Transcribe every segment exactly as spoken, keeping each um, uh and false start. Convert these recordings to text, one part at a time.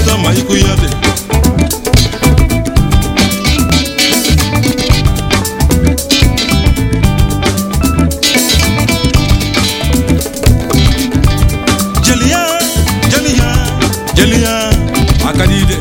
Mata Maikuyade. Jelia, Jelia, Jelia, Akadide.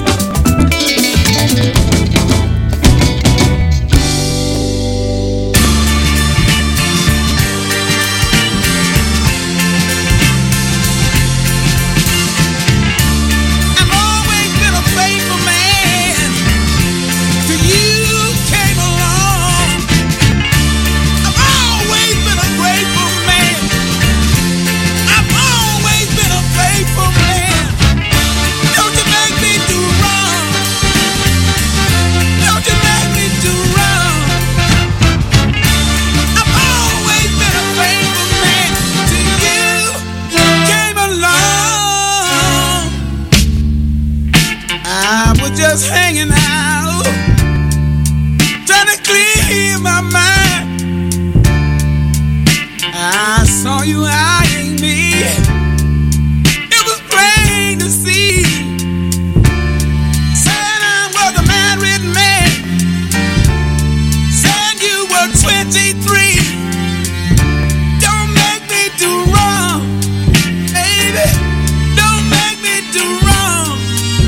Just hanging out, trying to clear my mind. I saw you eyeing me. It was plain to see. Said I was a married man. Said you were twenty-three. Don't make me do wrong, baby. Don't make me do wrong.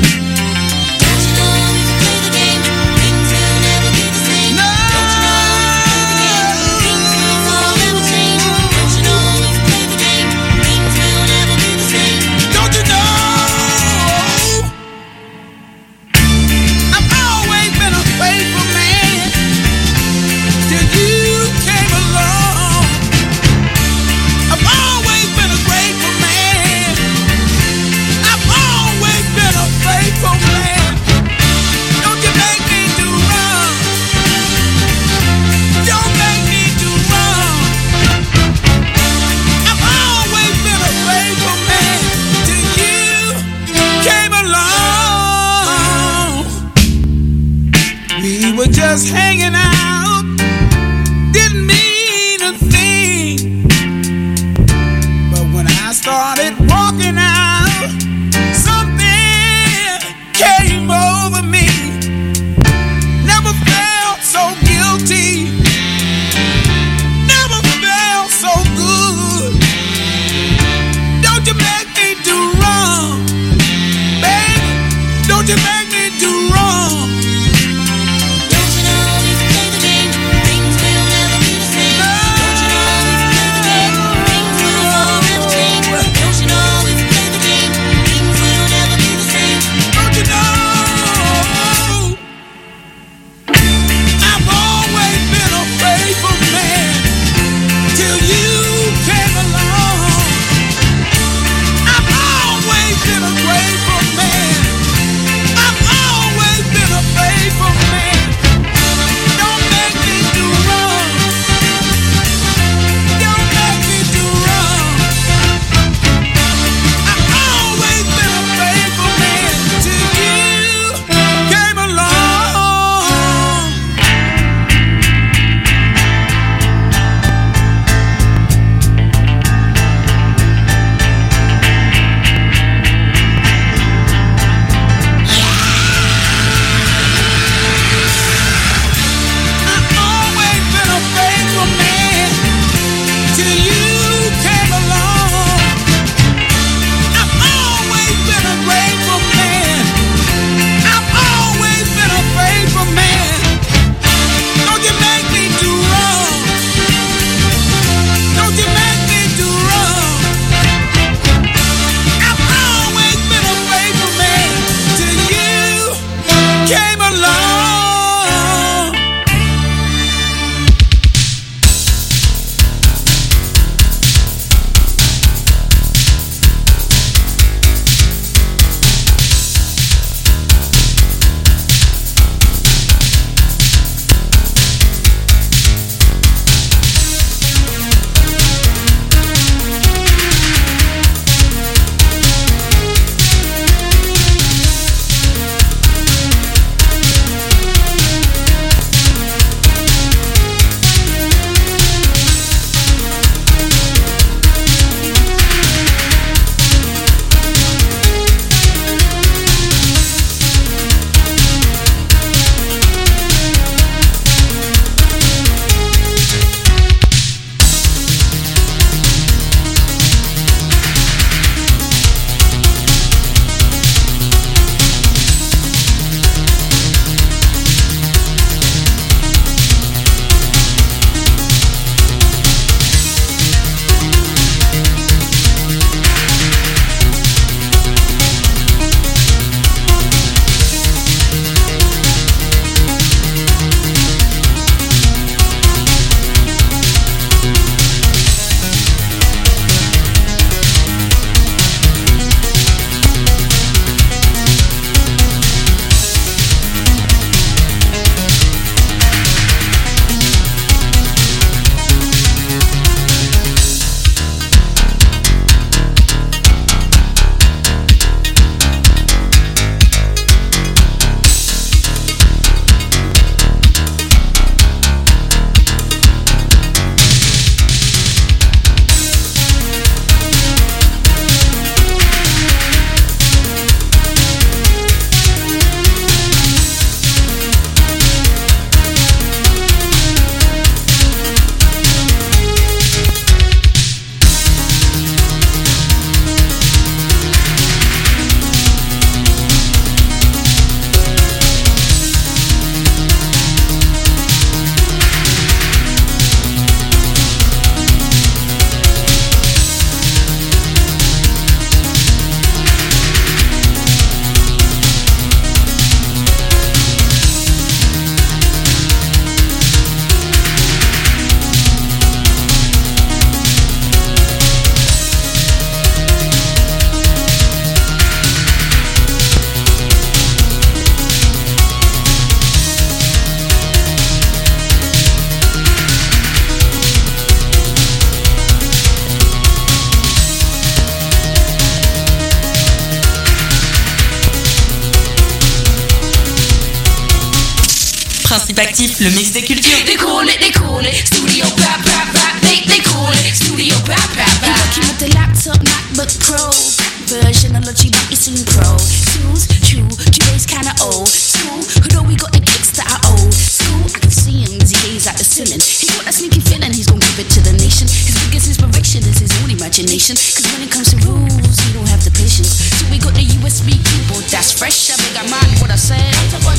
Just hanging out, didn't mean a thing. But when I started walking out, something came over me. Never felt so guilty, never felt so good. Don't you make me do wrong, baby. Don't you make me do wrong. Don't Principe actif, le mix des cultures. They call it, they call it, studio rap, rap, rap. They, they call it, studio rap, rap, rap. You're working with the laptop, MacBook Pro version of Logic, but you seen Pro. Tools, true, today's kinda old school. Although we got the kicks that are old school, I can see him as he gaze at the ceiling. He got that sneaky feeling, he's gonna give it to the nation. His biggest inspiration is his own imagination. Cause when it comes to rules, he don't have the patience. So we got the U S B keyboard that's fresh. I beg I mind what I said.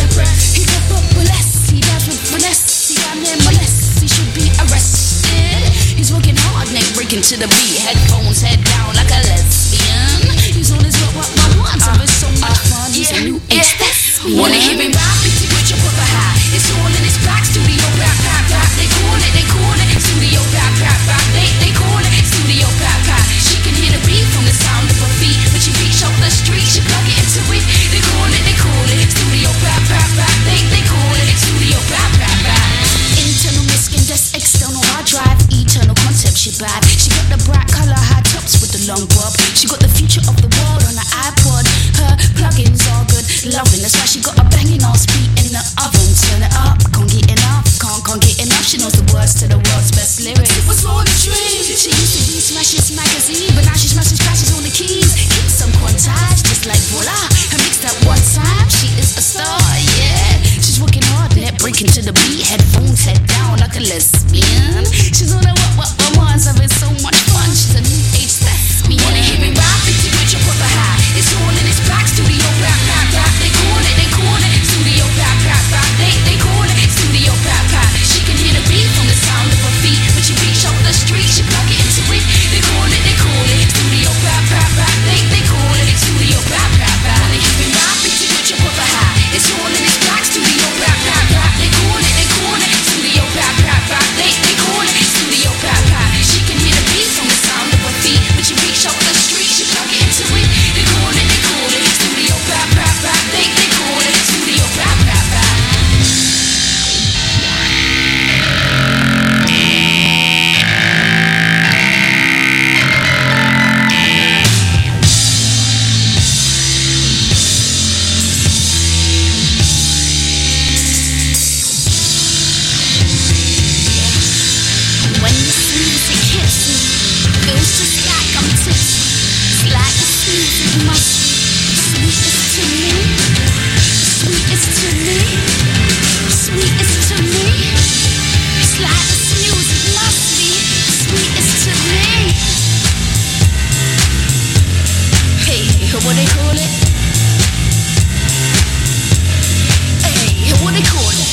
He pop up with less, he does with finesse. He got near molest, he should be arrested. He's working hard, neck breaking to the beat. Headphones, head down like a lesbian. He's on his what, what, what, what. So it's so much fun, he's a new age thespian. Wanna hear him rap, it's a good job of a high. It's all in his black studio rap, rap, rap. They call it, they call it, studio rap, rap, rap. They, they call it, studio rap, rap. She can hear the beat from the sound of her feet. When she reach out the street, she plug it into it. They call it, they call it, studio rap, rap, rap. They, they call it, studio rap, rap, rap. Internal miskin, that's external hard drive. Eternal concept, she bad. She got the bright color high tops with the long bob. She got the future of the world on her iPod. Her plugins are good, loving. That's why she got a banging ass beat in the oven. Turn it up, can't get enough, can't, can't get enough. She knows the words to the world's best lyrics. It was all a dream. She used to be Smash's magazine, but now she smashes scratches on the keys. Keeps some quantage, just like voila. Her mixed at one time, she is a star, yeah. She's working hard, net breaking to the beat. Headphones, head down like a lesbian. She's on a what, what, what, what, having so much fun. She's a new age thespian. Wanna hear him rap, it's a good job of a high. It's all in his black studio rap, rap, rap. They call it, they call it, studio rap, rap, rap. They, they call it, studio rap, rap. She can hear the beat from the sound of her feet. When she reach out the street, she plug it into it. They call it, they call it, studio rap, rap, rap. They, they call it, studio rap, rap, rap. Wanna hear him rap, it's a good job of a high. It's all in his black studio rap, rap, rap. They call it, they call it, studio rap, rap, rap. They, they call it, studio rap, rap. She can hear the beat from the sound of her feet. When she reach out the street, she plug it into it. They call it, they call it, studio rap, rap, rap. They, they call it, studio rap, rap, rap. When the music hits me, feels just like I'm tipsy. It's like the music must be sweetest to me, sweetest to me, sweetest to me. It's like this music must be sweetest to me. Hey, what they call it? Hey, what they call it?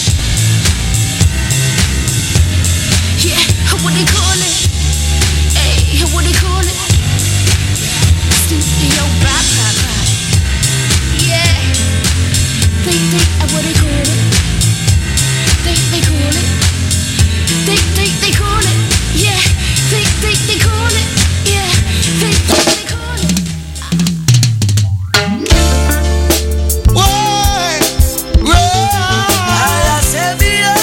Yeah, what they call it? Hey, what they call it? Studio rap, rap, rap. Yeah, they, they, what they call it? They, they call it. They, they, they call it. Yeah, they, they, they call it. Yeah, they, they, they call it. Why? Why? I said me up.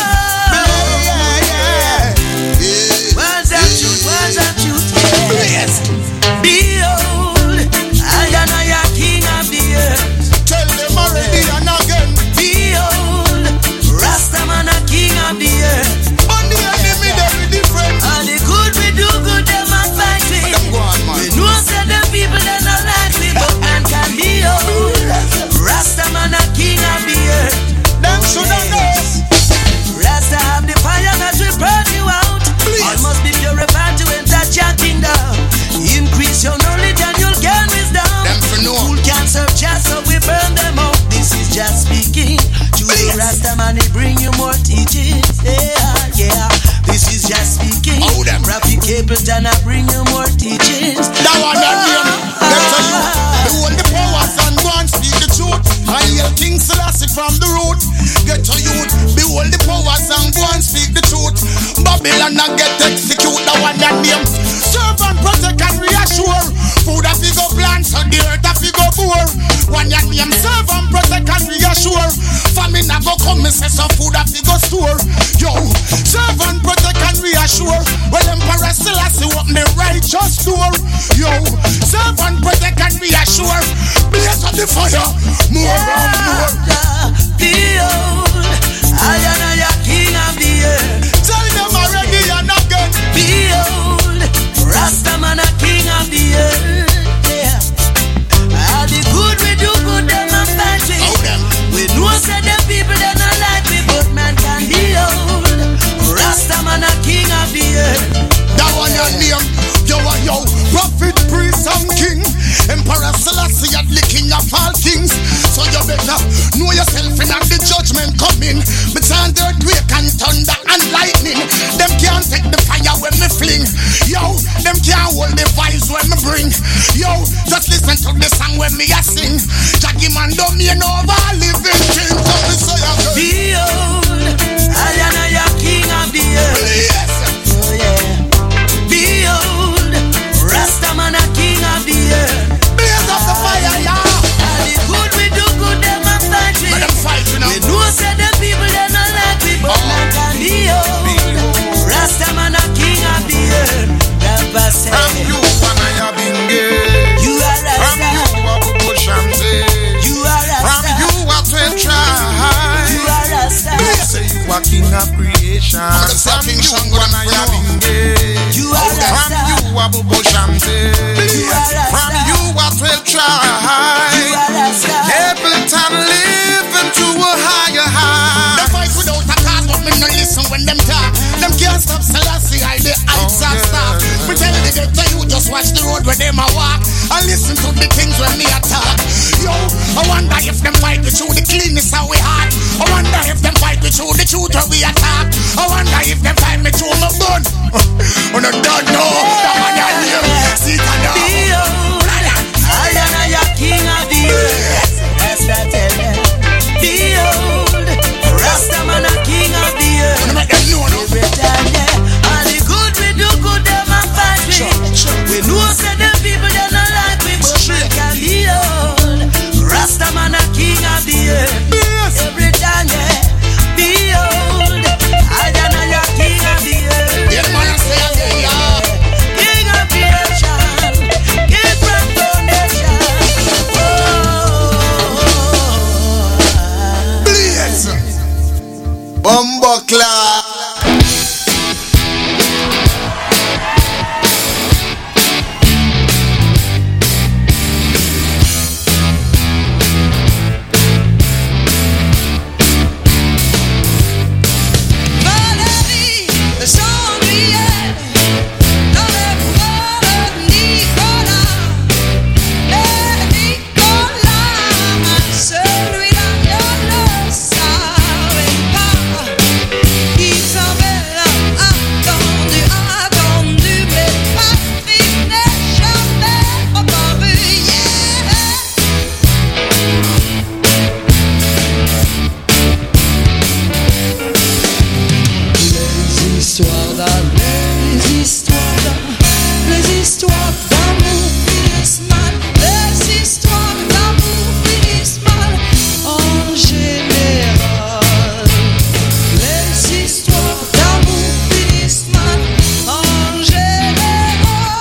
Behold, I am a king of the earth. Tell them already and again. Behold, Rastaman a king of the earth. On the enemy they be different. All the good we do good them a fight we. We know say them people they not like we, but man can behold, Rastaman a king of the earth. Them shoulda know. Rasta have the fire that will burn you out. All must be purified to enter your kingdom. Increase your knowledge and you'll gain wisdom. Fool can't serve just so we burn them out. This is just speaking to the Rastaman, he bring you more teachings. Yeah, yeah. This is just speaking. Rafi Capleton, I bring you more teachings. That one that name, that's a you. Behold the powers and go and speak the truth. I hear King Selassie from the root. Get to youth, behold the powers and go and speak the truth. Babylon and get execute. That one that name. Serve and protect and reassure. Food a figure plant, so the earth a figure poor. One your name, serve and protect and reassure. Famine a go come, me say so food a figure store. Yo, serve and protect and reassure. Well, Emperor Selassie open the righteous door. Yo, serve and protect and reassure. Blaze up the fire, more and more. Behold, I and I Some king, Emperor Selassie, the king of all kings. So you better know yourself in the judgment coming. Me chant earthquake and thunder and lightning. Them can't take the fire when me fling. Yo, them can't hold the vibes when me bring. Yo, just listen to the song when me a sing. Jackie man don't mean over living things. So me say a girl. Behold, I am a king of the earth. Yes. Oh yeah. Behold, Rastaman a king of the earth. Blaze up the fire, yeah. All the good we do good, them a fight we. Let them fight, you know. We know say the people they not like we, but Oh. like a behold, Rastaman a king of the earth. Papa say, From you and I have been gay. you are From Rasta, you I will push and say. you are From Rasta, you I will try. you are Rasta, Say you are king of creation. the From King you Shango, and I have been gay. you are From Rasta, you I will push and say. you are From Rasta, you I will you try. are Rasta. Ableton live into a higher They high. fight without a cause, but me no listen when them talk. Them can't stop Selassie, I the heights Oh, and yeah. stuff. Pretend they get to you, just watch the road where them a walk. And listen to the things when me a talk. Yo, I wonder if them fight with you, the cleanness how we heart. I wonder if them fight with you, the truth where we attack. I wonder if them fight me through my bun. Oh no, don't know, that man your name. See it now. Behold, I am a king of the earth. That's what I tell them. Behold, Rastaman a king of the Wanna earth. make them know now. Every time, yeah, all the good we do good, them a fight we. We know say the people they not like we, but we can behold, Rastaman a king of the earth. Every time, yeah, behold, I am a king of the earth. Yeah, man, I say again, yeah. King of creation, king from foundation. Oh, Blaze. Bumbuckler. la vie s'ennuyait dans le bras de Nicolas. Et Nicolas, celui-là, ne le savait pas. Il semblait attendu, attendu, mais Patrick n'est jamais apparu. Yeah. Les histoires d'amour, les histoires d'amour, les histoires d'amour finissent mal, les histoires d'amour finissent mal en général. Les histoires d'amour finissent mal en général.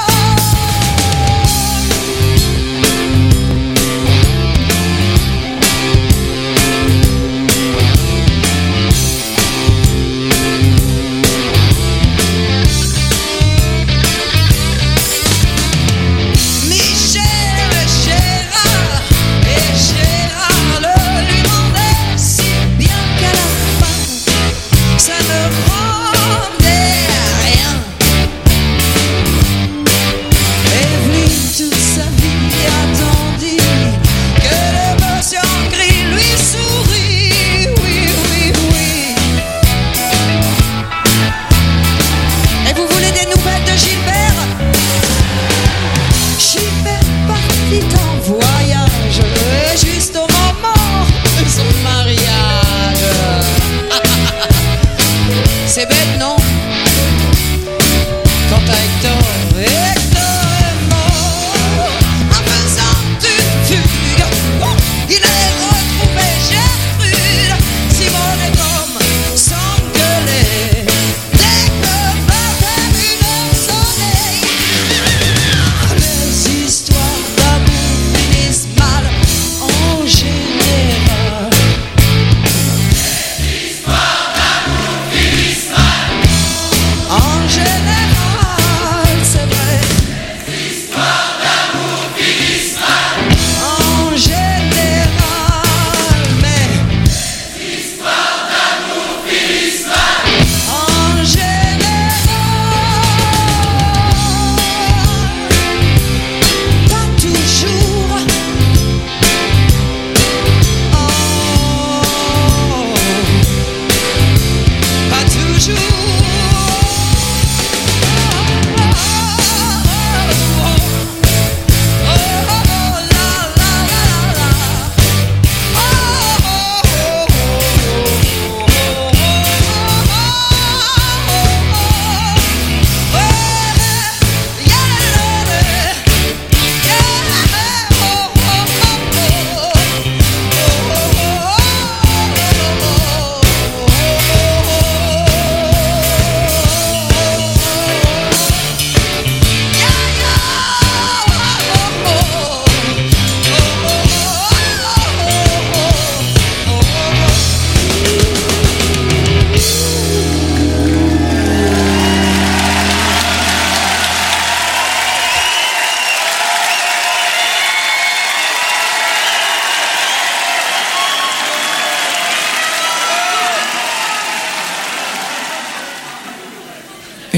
Michel et Gérard, et Gérard le lui rendait si bien qu'à la fin, ça ne rendait rien. Evelyne toute sa vie attendit que l'émotion gris lui sourit, oui, oui, oui. Et vous voulez des nouvelles de Gilbert? Gilbert partit en voyage juste au moment de son mariage. C'est bête, non? Quant à Hector, Hector est mort en faisant une fugue. Oh, il allait retrouver Gertrude. Simone et Tom s'engueulaient dès que vingt et une heures sonnaient. Les histoires d'amour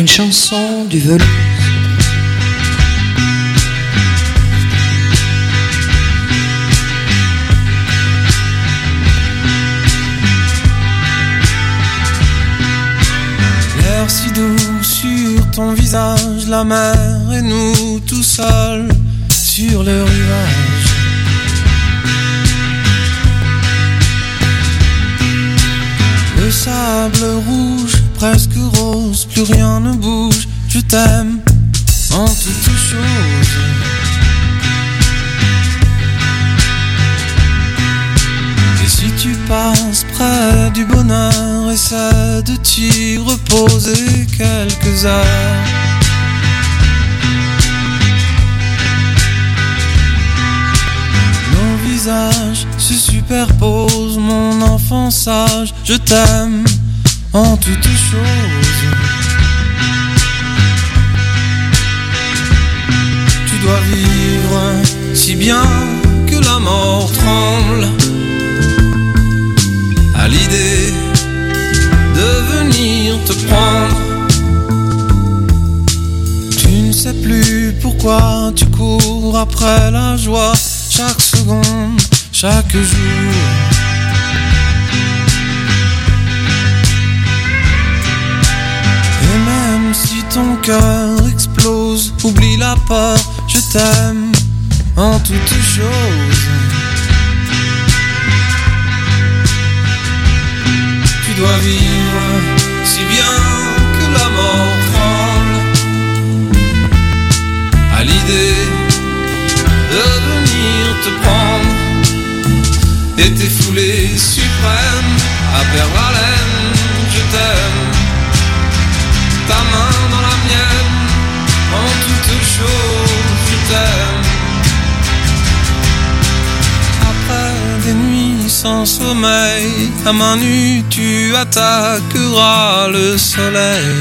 une chanson du velours. L'air si doux sur ton visage, la mer et nous tout seuls sur le rivage. Le sable rouge, presque rose, plus rien ne bouge. Je t'aime en toutes choses. Et si tu passes près du bonheur, essaie de t'y reposer quelques heures. Nos visages se superposent, mon enfant sage, je t'aime en toutes choses. Tu dois vivre si bien que la mort tremble à l'idée de venir te prendre. Tu ne sais plus pourquoi tu cours après la joie, chaque seconde, chaque jour. Et même si ton cœur explose, oublie la peur, je t'aime en toutes choses. Tu dois vivre si bien que la mort tremble à l'idée de venir te prendre. Et t'es foulée suprême à perdre haleine, je t'aime. Ta main dans la mienne, en toutes choses, je t'aime. Après des nuits sans sommeil, à main nue tu attaqueras le soleil.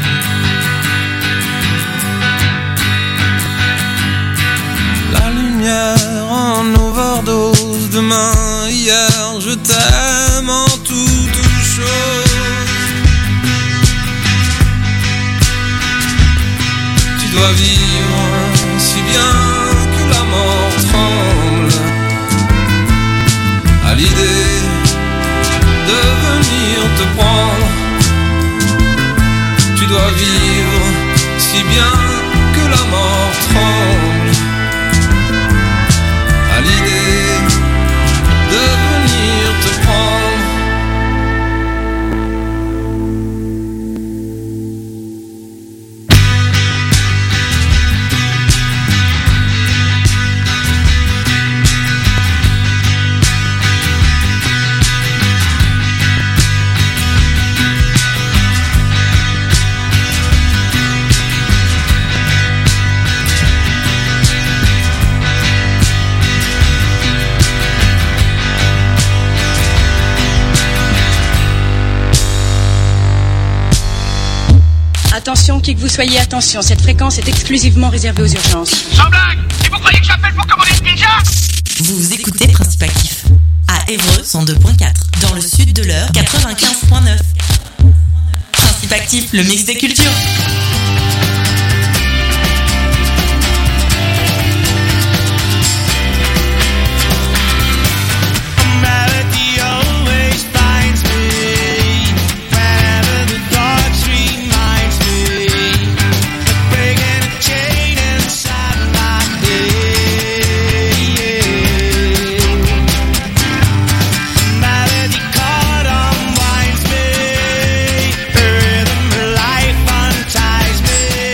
La lumière en overdose, demain, hier, je t'aime en toutes choses. Tu dois vivre si bien que la mort tremble à l'idée de venir te prendre. Tu dois vivre si bien que la mort tremble à l'idée de venir te prendre. Attention, qui que vous soyez, attention, cette fréquence est exclusivement réservée aux urgences. Sans blague! Et vous croyez que j'appelle pour commander une pizza? Vous écoutez Principe Actif à Évreux cent deux point quatre, dans le sud de l'Eure quatre-vingt-quinze point neuf. Principe Actif, le mix des cultures. Life unties me.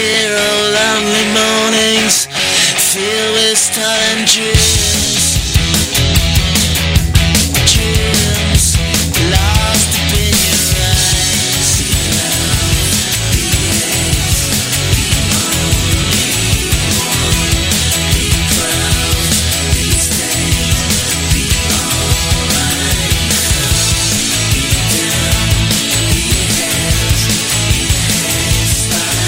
feel